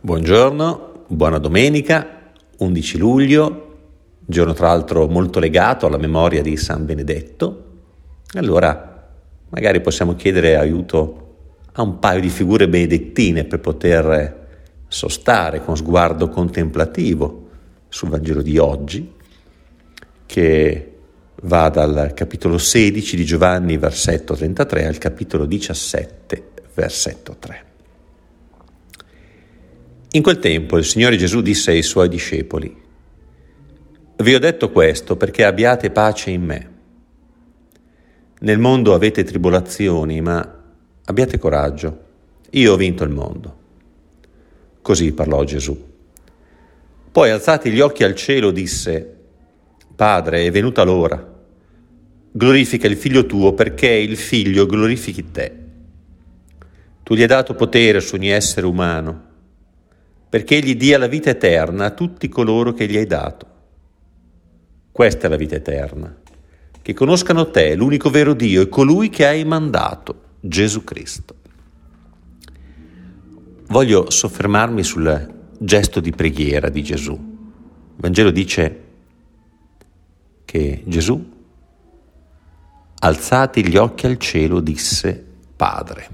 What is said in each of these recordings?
Buongiorno, buona domenica, 11 luglio, giorno tra l'altro molto legato alla memoria di San Benedetto. Allora magari possiamo chiedere aiuto a un paio di figure benedettine per poter sostare con sguardo contemplativo sul Vangelo di oggi, che va dal capitolo 16 di Giovanni, versetto 33, al capitolo 17, versetto 3. In quel tempo il Signore Gesù disse ai Suoi discepoli: «Vi ho detto questo perché abbiate pace in me. Nel mondo avete tribolazioni, ma abbiate coraggio, io ho vinto il mondo». Così parlò Gesù. Poi, alzati gli occhi al cielo, disse: «Padre, è venuta l'ora. Glorifica il Figlio tuo, perché il Figlio glorifichi te. Tu gli hai dato potere su ogni essere umano, perché egli dia la vita eterna a tutti coloro che gli hai dato. Questa è la vita eterna, che conoscano te, l'unico vero Dio, e colui che hai mandato, Gesù Cristo». Voglio soffermarmi sul gesto di preghiera di Gesù. Il Vangelo dice che Gesù, alzati gli occhi al cielo, disse: «Padre».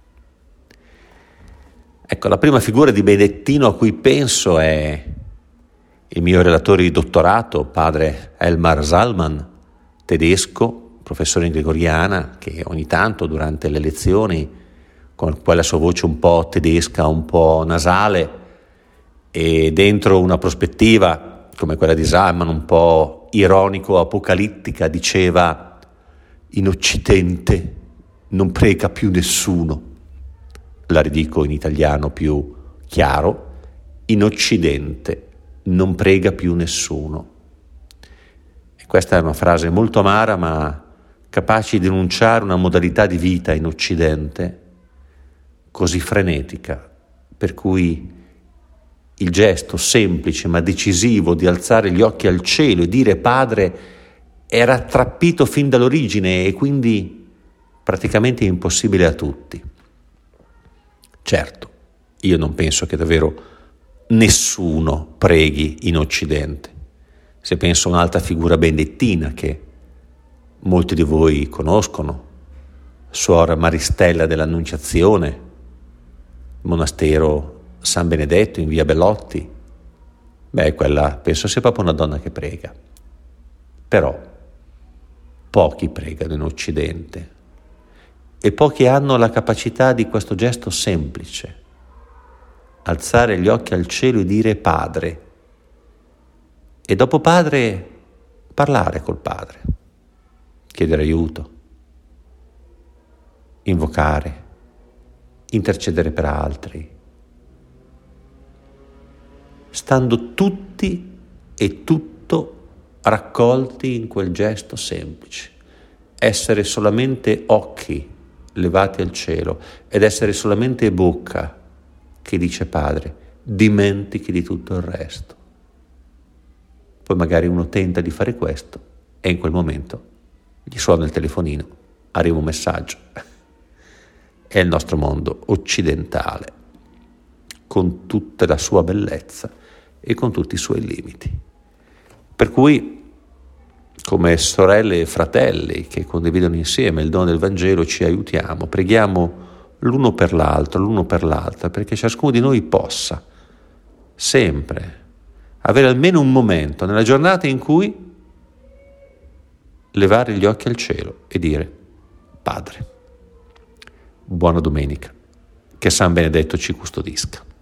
Ecco, la prima figura di benedettino a cui penso è il mio relatore di dottorato, padre Elmar Salman, tedesco, professore in gregoriana, che ogni tanto durante le lezioni, con quella sua voce un po' tedesca, un po' nasale, e dentro una prospettiva come quella di Salman, un po' ironico-apocalittica, diceva: «In Occidente non prega più nessuno». La ridico in italiano più chiaro: in Occidente non prega più nessuno. E questa è una frase molto amara, ma capace di denunciare una modalità di vita in Occidente così frenetica, per cui il gesto semplice ma decisivo di alzare gli occhi al cielo e dire Padre era attrappito fin dall'origine e quindi praticamente impossibile a tutti. Certo, io non penso che davvero nessuno preghi in Occidente. Se penso a un'altra figura benedettina che molti di voi conoscono, Suor Maristella dell'Annunciazione, monastero San Benedetto in via Bellotti, quella penso sia proprio una donna che prega. Però pochi pregano in Occidente. E pochi hanno la capacità di questo gesto semplice: alzare gli occhi al cielo e dire Padre. E dopo Padre, parlare col Padre, chiedere aiuto, invocare, intercedere per altri, stando tutti e tutto raccolti in quel gesto semplice. Essere solamente occhi levati al cielo ed essere solamente bocca che dice Padre, dimentichi di tutto il resto. Poi magari uno tenta di fare questo e in quel momento gli suona il telefonino, arriva un messaggio. È il nostro mondo occidentale, con tutta la sua bellezza e con tutti i suoi limiti. Per cui, come sorelle e fratelli che condividono insieme il dono del Vangelo, ci aiutiamo, preghiamo l'uno per l'altra, perché ciascuno di noi possa sempre avere almeno un momento nella giornata in cui levare gli occhi al cielo e dire Padre. Buona domenica, che San Benedetto ci custodisca.